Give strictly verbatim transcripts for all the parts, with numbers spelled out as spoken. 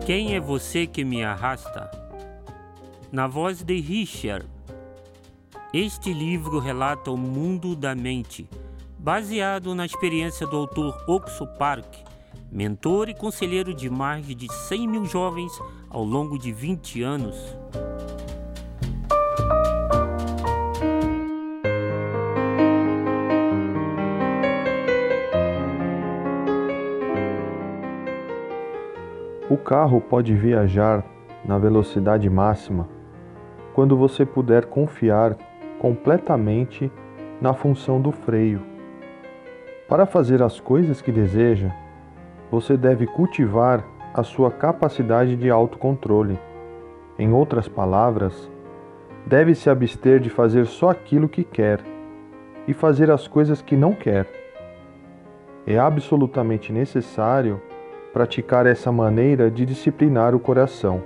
Quem é você que me arrasta? Na voz de Richard. Este livro relata o mundo da mente, baseado na experiência do autor Oxo Park, mentor e conselheiro de mais de cem mil jovens ao longo de vinte anos. O carro pode viajar na velocidade máxima quando você puder confiar completamente na função do freio. Para fazer as coisas que deseja, você deve cultivar a sua capacidade de autocontrole. Em outras palavras, deve se abster de fazer só aquilo que quer e fazer as coisas que não quer. É absolutamente necessário praticar essa maneira de disciplinar o coração.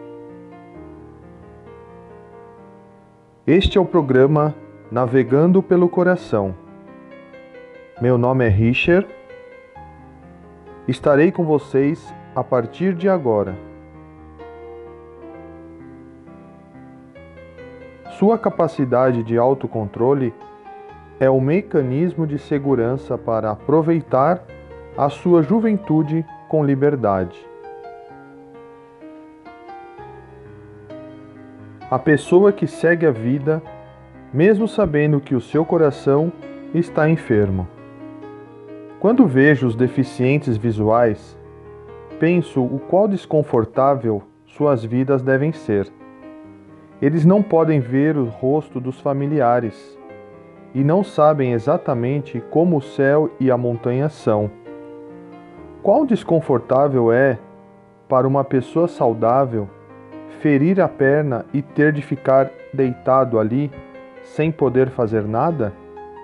Este é o programa Navegando pelo Coração. Meu nome é Richard. Estarei com vocês a partir de agora. Sua capacidade de autocontrole é o mecanismo de segurança para aproveitar a sua juventude com liberdade. A pessoa que segue a vida, mesmo sabendo que o seu coração está enfermo. Quando vejo os deficientes visuais, penso o quão desconfortável suas vidas devem ser. Eles não podem ver o rosto dos familiares e não sabem exatamente como o céu e a montanha são. Quão desconfortável é para uma pessoa saudável ferir a perna e ter de ficar deitado ali sem poder fazer nada?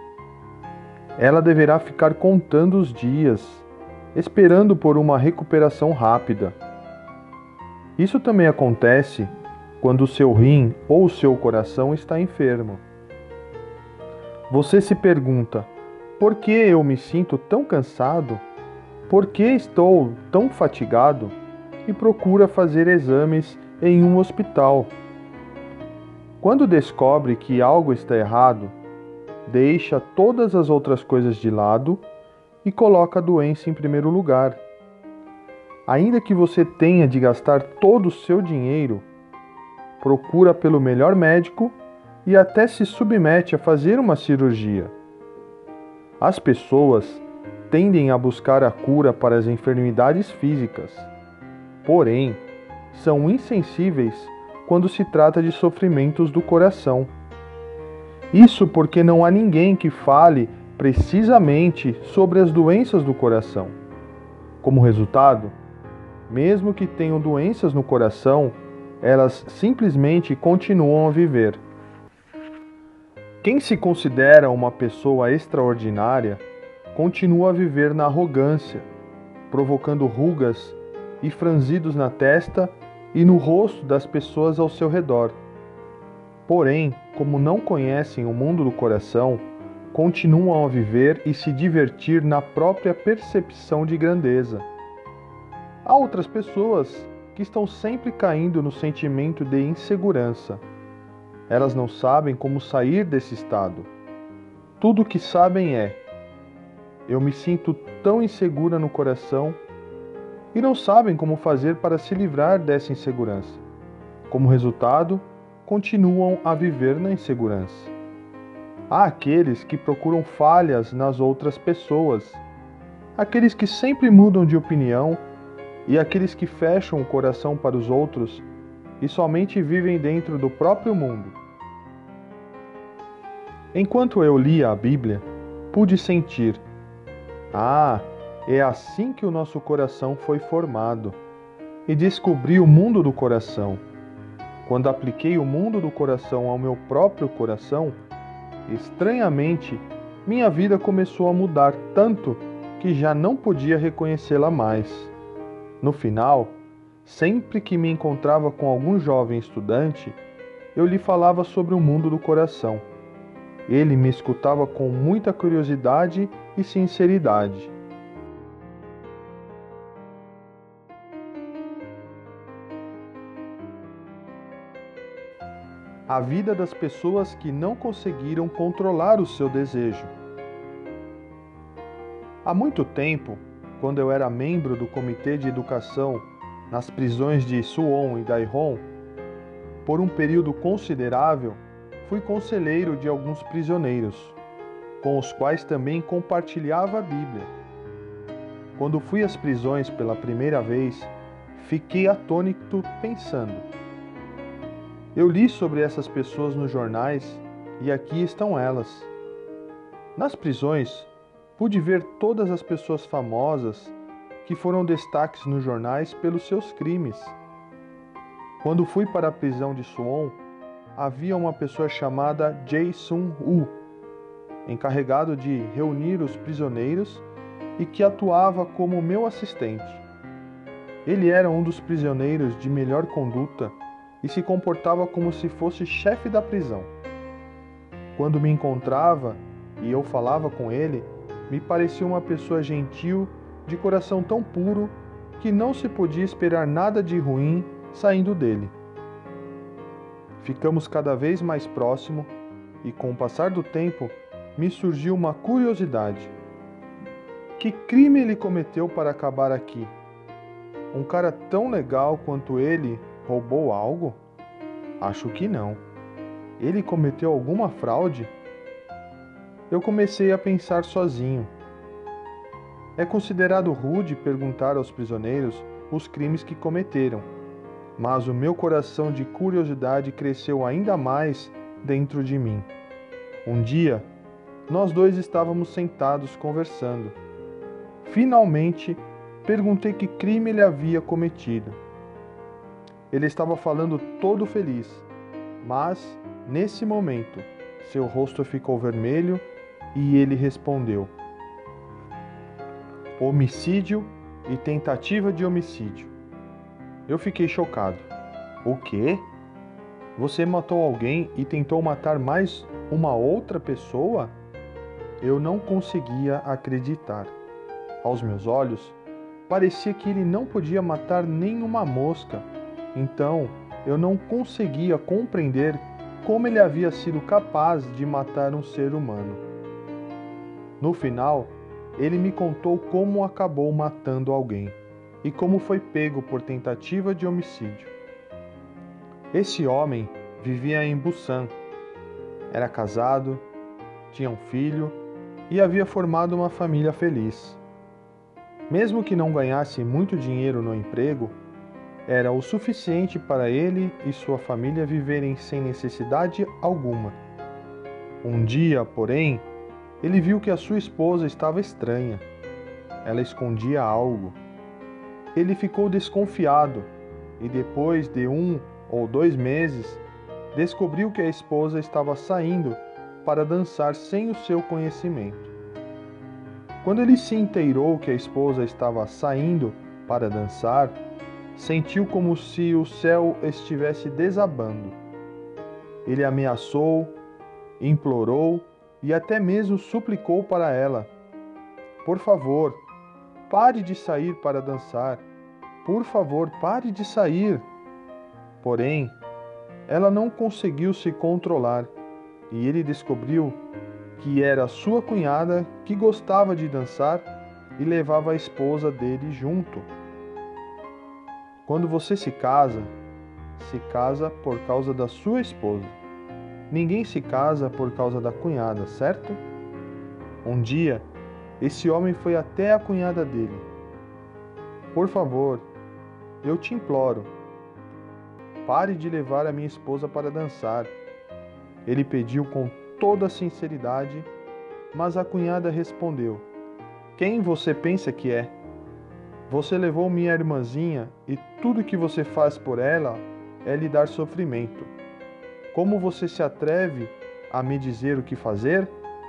Ela deverá ficar contando os dias, esperando por uma recuperação rápida. Isso também acontece quando o seu rim ou o seu coração está enfermo. Você se pergunta: por que eu me sinto tão cansado? Por que estou tão fatigado? E procura fazer exames em um hospital. Quando descobre que algo está errado, deixa todas as outras coisas de lado e coloca a doença em primeiro lugar. Ainda que você tenha de gastar todo o seu dinheiro, procura pelo melhor médico e até se submete a fazer uma cirurgia. As pessoas tendem a buscar a cura para as enfermidades físicas, porém, são insensíveis quando se trata de sofrimentos do coração. Isso porque não há ninguém que fale precisamente sobre as doenças do coração. Como resultado, mesmo que tenham doenças no coração, elas simplesmente continuam a viver. Quem se considera uma pessoa extraordinária continua a viver na arrogância, provocando rugas e franzidos na testa e no rosto das pessoas ao seu redor. Porém, como não conhecem o mundo do coração, continuam a viver e se divertir na própria percepção de grandeza. Há outras pessoas que estão sempre caindo no sentimento de insegurança. Elas não sabem como sair desse estado. Tudo o que sabem é: eu me sinto tão insegura no coração, e não sabem como fazer para se livrar dessa insegurança. Como resultado, continuam a viver na insegurança. Há aqueles que procuram falhas nas outras pessoas, aqueles que sempre mudam de opinião e aqueles que fecham o coração para os outros e somente vivem dentro do próprio mundo. Enquanto eu lia a Bíblia, pude sentir: ah, é assim que o nosso coração foi formado. E descobri o mundo do coração. Quando apliquei o mundo do coração ao meu próprio coração, estranhamente, minha vida começou a mudar tanto que já não podia reconhecê-la mais. No final, sempre que me encontrava com algum jovem estudante, eu lhe falava sobre o mundo do coração. Ele me escutava com muita curiosidade e sinceridade. a vida das pessoas que não conseguiram controlar o seu desejo. Há muito tempo, quando eu era membro do Comitê de Educação nas prisões de Suwon e Daejeon, por um período considerável, fui conselheiro de alguns prisioneiros, com os quais também compartilhava a Bíblia. Quando fui às prisões pela primeira vez, fiquei atônito pensando. Eu li sobre essas pessoas nos jornais e aqui estão elas. Nas prisões, pude ver todas as pessoas famosas que foram destaques nos jornais pelos seus crimes. Quando fui para a prisão de Suwon, havia uma pessoa chamada Jae Sung-woo, encarregado de reunir os prisioneiros e que atuava como meu assistente. Ele era um dos prisioneiros de melhor conduta e se comportava como se fosse chefe da prisão. Quando me encontrava e eu falava com ele, me parecia uma pessoa gentil, de coração tão puro, que não se podia esperar nada de ruim saindo dele. Ficamos cada vez mais próximos e, com o passar do tempo, me surgiu uma curiosidade. Que crime ele cometeu para acabar aqui? Um cara tão legal quanto ele roubou algo? Acho que não. Ele cometeu alguma fraude? Eu comecei a pensar sozinho. É considerado rude perguntar aos prisioneiros os crimes que cometeram, mas o meu coração de curiosidade cresceu ainda mais dentro de mim. Um dia, nós dois estávamos sentados conversando. Finalmente, perguntei que crime ele havia cometido. Ele estava falando todo feliz, mas, nesse momento, seu rosto ficou vermelho e ele respondeu: homicídio e tentativa de homicídio. Eu fiquei chocado. O quê? Você matou alguém e tentou matar mais uma outra pessoa? Eu não conseguia acreditar. Aos meus olhos, parecia que ele não podia matar nem uma mosca. Então, eu não conseguia compreender como ele havia sido capaz de matar um ser humano. No final, ele me contou como acabou matando alguém e como foi pego por tentativa de homicídio. Esse homem vivia em Busan. Era casado, tinha um filho e havia formado uma família feliz. Mesmo que não ganhasse muito dinheiro no emprego, era o suficiente para ele e sua família viverem sem necessidade alguma. Um dia, porém, ele viu que a sua esposa estava estranha. Ela escondia algo. Ele ficou desconfiado e depois de um ou dois meses, descobriu que a esposa estava saindo para dançar sem o seu conhecimento. Quando ele se inteirou que a esposa estava saindo para dançar, sentiu como se o céu estivesse desabando. Ele ameaçou, implorou e até mesmo suplicou para ela: por favor, pare de sair para dançar. Por favor, pare de sair. Porém, ela não conseguiu se controlar e ele descobriu que era sua cunhada que gostava de dançar e levava a esposa dele junto. Quando você se casa, se casa por causa da sua esposa. Ninguém se casa por causa da cunhada, certo? Um dia, esse homem foi até a cunhada dele. Por favor, eu te imploro, pare de levar a minha esposa para dançar. Ele pediu com toda a sinceridade, mas a cunhada respondeu: quem você pensa que é? Você levou minha irmãzinha e tudo que você faz por ela é lhe dar sofrimento. Como você se atreve a me dizer o que fazer?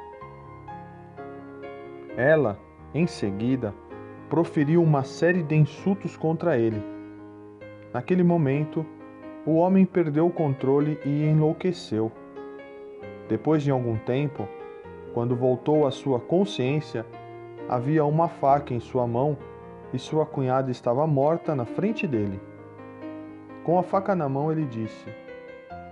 Ela, em seguida, proferiu uma série de insultos contra ele. Naquele momento, o homem perdeu o controle e enlouqueceu. Depois de algum tempo, quando voltou à sua consciência, havia uma faca em sua mão e sua cunhada estava morta na frente dele. Com a faca na mão, ele disse: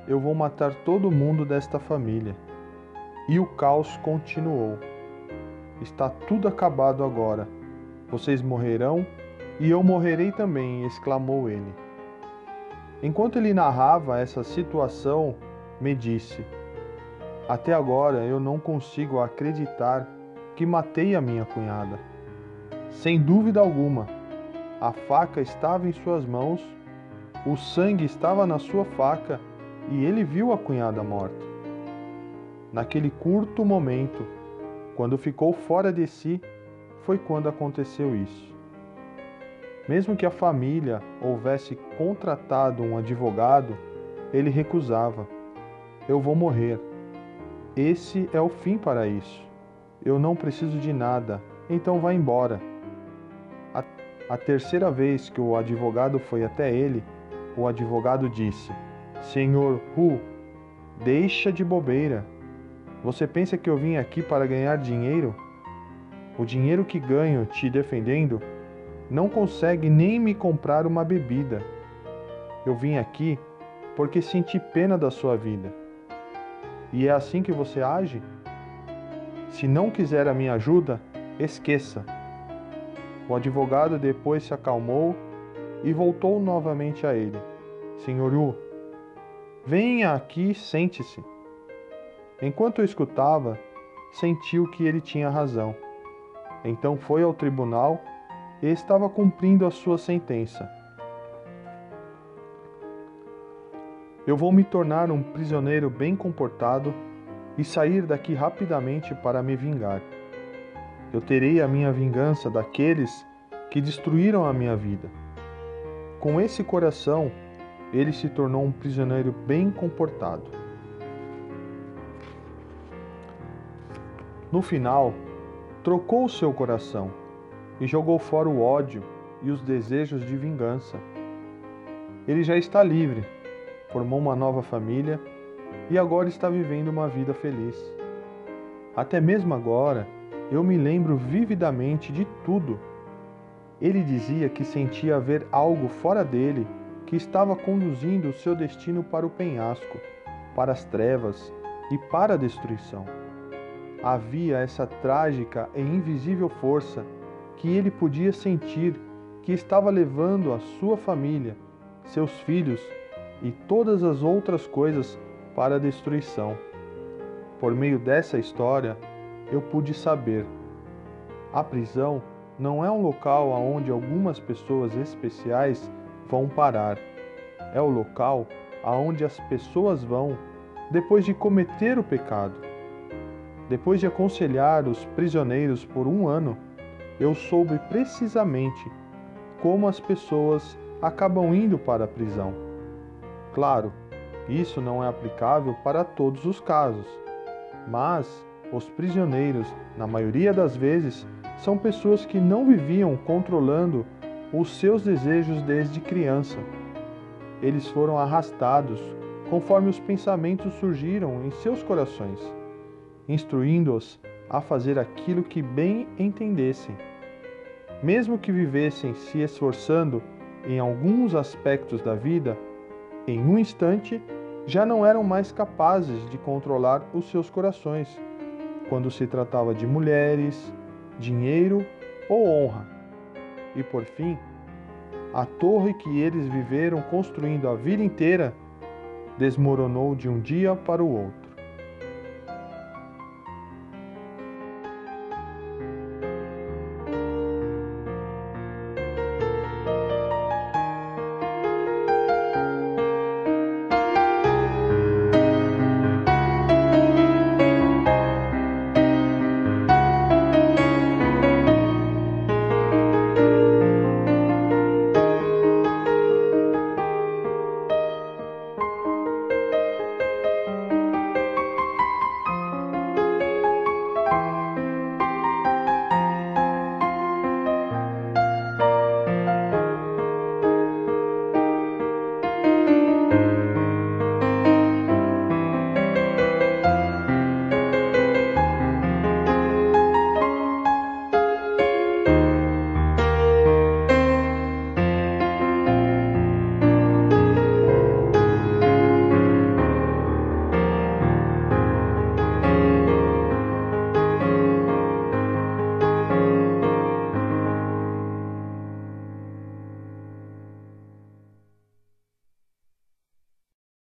eu vou matar todo mundo desta família. E o caos continuou. Está tudo acabado agora. Vocês morrerão e eu morrerei também, exclamou ele. Enquanto ele narrava essa situação, me disse: até agora eu não consigo acreditar que matei a minha cunhada. Sem dúvida alguma, a faca estava em suas mãos, o sangue estava na sua faca e ele viu a cunhada morta. Naquele curto momento, quando ficou fora de si, foi quando aconteceu isso. Mesmo que a família houvesse contratado um advogado, ele recusava. Eu vou morrer. Esse é o fim para isso. Eu não preciso de nada, então vá embora. A, a terceira vez que o advogado foi até ele, o advogado disse: Senhor Hu, deixa de bobeira. Você pensa que eu vim aqui para ganhar dinheiro? O dinheiro que ganho te defendendo não consegue nem me comprar uma bebida. Eu vim aqui porque senti pena da sua vida. E é assim que você age? Se não quiser a minha ajuda, esqueça. O advogado depois se acalmou e voltou novamente a ele. Senhor Yu, venha aqui e sente-se. Enquanto eu escutava, sentiu que ele tinha razão. Então foi ao tribunal e estava cumprindo a sua sentença. Eu vou me tornar um prisioneiro bem comportado e sair daqui rapidamente para me vingar. Eu terei a minha vingança daqueles que destruíram a minha vida. Com esse coração, ele se tornou um prisioneiro bem comportado. No final, trocou o seu coração e jogou fora o ódio e os desejos de vingança. Ele já está livre, formou uma nova família e agora está vivendo uma vida feliz. Até mesmo agora, eu me lembro vividamente de tudo. Ele dizia que sentia haver algo fora dele que estava conduzindo o seu destino para o penhasco, para as trevas e para a destruição. Havia essa trágica e invisível força que ele podia sentir que estava levando a sua família, seus filhos e todas as outras coisas para a destruição. Por meio dessa história, eu pude saber: a prisão não é um local aonde algumas pessoas especiais vão parar. É o local aonde as pessoas vão depois de cometer o pecado. Depois de aconselhar os prisioneiros por um ano, eu soube precisamente como as pessoas acabam indo para a prisão. Claro, isso não é aplicável para todos os casos, mas os prisioneiros, na maioria das vezes, são pessoas que não viviam controlando os seus desejos desde criança. Eles foram arrastados conforme os pensamentos surgiram em seus corações, instruindo-os a fazer aquilo que bem entendessem. Mesmo que vivessem se esforçando em alguns aspectos da vida, em um instante já não eram mais capazes de controlar os seus corações, quando se tratava de mulheres, dinheiro ou honra. E por fim, a torre que eles viveram construindo a vida inteira desmoronou de um dia para o outro.